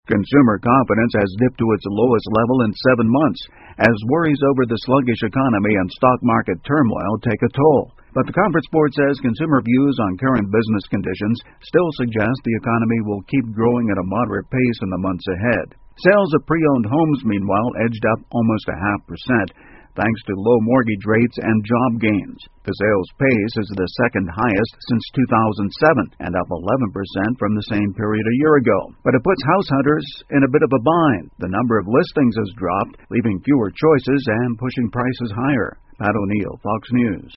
Consumer confidence has dipped to its lowest level in 7 months, as worries over the sluggish economy and stock market turmoil take a toll. But the conference board says consumer views on current business conditions still suggest the economy will keep growing at a moderate pace in the months ahead. Sales of pre-owned homes, meanwhile, edged up almost 0.5%, thanks to low mortgage rates and job gains. The sales pace is the second highest since 2007 and up 11% from the same period a year ago. But it puts house hunters in a bit of a bind. The number of listings has dropped, leaving fewer choices and pushing prices higher. Pat O'Neill, Fox News.